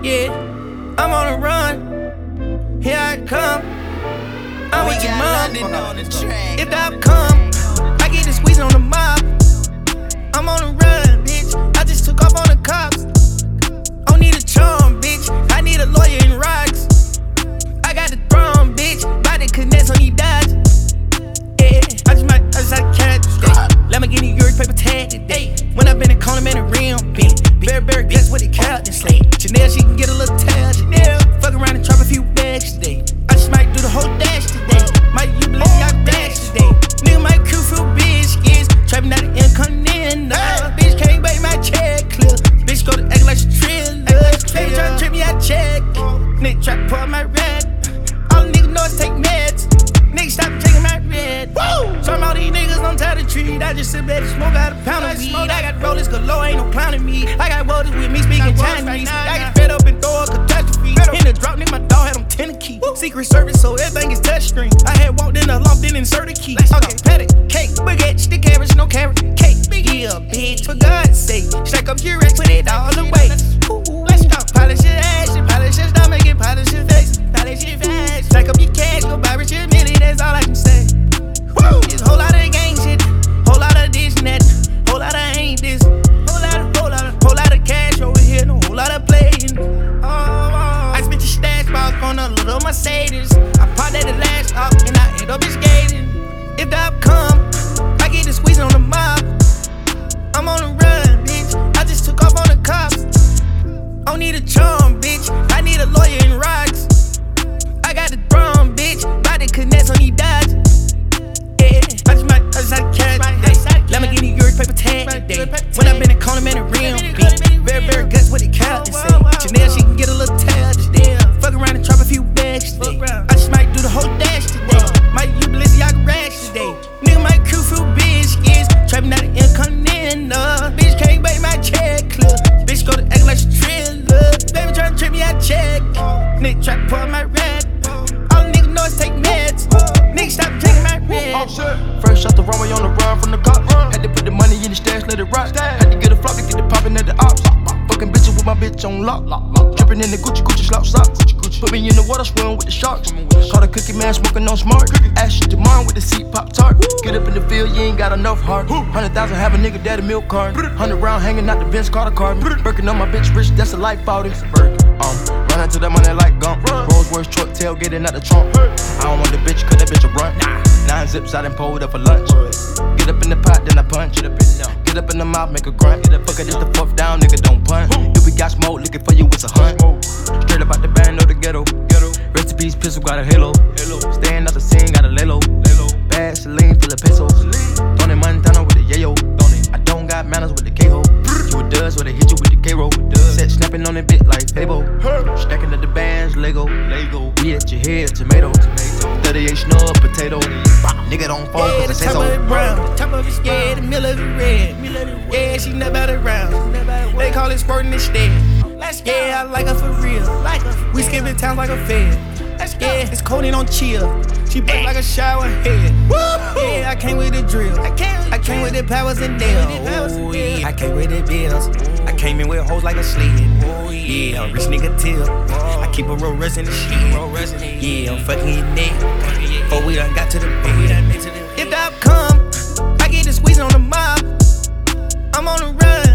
Yeah, I'm on the run. Here I come. I'm with your mom. If the outcome, I get the squeeze on the mob. I'm on the run, bitch. I just took off on the cops. Don't need a charm, bitch. I need a lawyer in rocks. I got the throne, bitch. Body connects on these dots. Yeah, I just like cat today. Lamborghini yours paper tag today. When I been in corner, man, a rim bent. Very guess what it count this late. Chanel, she can get a little tail today. Fuck around and drop a few bags today. I just might do the whole dash today. Might you believe y'all dash today. Nigga might crew few biscuits. Trapping out the Incontinental. Bitch can't bait my check clear. Bitch go to act like she trillin'. Baby tryna trip me, I check. Nigga try to pull my red. All the niggas know is take meds. Niggas stop taking my red. Woo! Some all these niggas on top of the tree. I just sit back and smoke out a pound of weed. I got rollers galore, ain't no clowning me. I got voters with me speaking Chinese. I get fed up and throw a catastrophe. In the drop, nigga, my dog had them 10 key. Secret service, so everything is touchscreen. I had walked in the loft, then inserted key. Okay, patty, cake, baguette, stick carrots, no carrot, cake. Yeah, bitch, for God's sake. Stack up your racks, put it all away. Let's go. Polish your ass, polish your stomach, and polish your face. Polish your face. Stack up your cash, go buy rich a million, that's all I can say. Woo! It's a whole lot of gang shit, whole lot of this and that, whole lot of ain't this, whole lot of cash over here, no whole lot of playing. I spent your stash box on a little Mercedes. I parked at the last stop and I end up skating. If the outcome, I get the squeeze on the mob. I'm on the run, bitch. I just took off on the cops. Don't need a charm, bitch. I need a lawyer in rocks. I got the throne, bitch. Body connects on these dots. Yeah, I just like cat today. Lamborghini yours paper tag today. When I been in corner, man, a rim bent. Very guts what it count and say. Chanel, she can get a little tail today. Fuck around and drop a few bags today. I just might do the whole dash today. Might you Blizzy, I can rash today. Nigga might crew few biscuits. Trapping out the Incontinental. Bitch can't bait my check clear. Bitch go to act like she trillin'. Baby tryna trip me, I check. Nigga try to pull my red. All the niggas know is take meds. Nigga stop taking my red. Fresh out the runway on the run from the cops. Had to put the money in the stash, let it rock. Had to get a flop to get it poppin' at the ops. Fucking bitches with my bitch on lock. Drippin' in the Gucci slop socks. Put me in the water, swim with the sharks. Call the cookie man, smoking on smart. Ash your mom with the seat pop tart. Get up in the field, you ain't got enough heart. 100,000 have a nigga daddy milk card. 100 round hanging out the Benz Carter car. Birkin on my bitch rich, that's a life out. Running to that money like gump. Rolls Royce truck tailgating out the trunk. I don't want the bitch, cause that bitch a run. 9 zips, I done pulled up for lunch. Get up in the pot, then I punch. Get up in the mouth, make a grunt. Fuck it, it's the fourth down, nigga, don't punt. If we got smoke, looking for you, it's a hunt. Straight up out the band of the ghetto. Rest in peace, pistol got a halo. Staying out the scene, got a lay low. Bad Celine, full of pesos. Tony Montana with the yayo. I don't got manners with the K-ho. You a dust, where they hit you with the K-roll. Set snapping on it bit like Fabo. Stacking up the bands, Lego. We at your head, tomato. 38 snub, potato. Nigga don't fall cause it say so. Top of it brown, top of it scared, the middle of it red. Yeah, she never out around. They call it squirting instead. Yeah, I like her for real. We skipping towns like a fed. Yeah, it's cold and on chill. She break like a shower head. Yeah, I came with the drill. I came with the powers and nails. Oh, yeah, I came with the bills. I came in with hoes like a sled. Yeah, I'm rich nigga tip. I keep a roll rush in the shit. Yeah, I'm fucking your neck. Before we done got to the bed. If the outcome, I get the squeeze on the mob. I'm on the run.